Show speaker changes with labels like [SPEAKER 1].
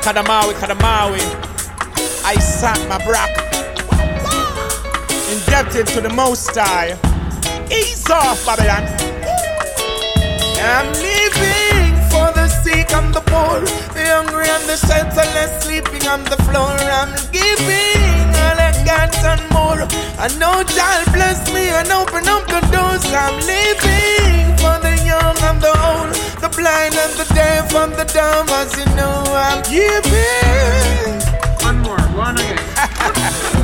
[SPEAKER 1] Kadamawi. I sat my brack. Indebted to the Most High. Ease off, Babylon. I'm living for the sick and the poor, the hungry and the shelterless, sleeping on the floor. I'm giving all I got and more. I know God bless me and open up the doors. I'm living for the young and the old, the blind and the deaf and the dumb. As you know, I'm giving.
[SPEAKER 2] One more, one again.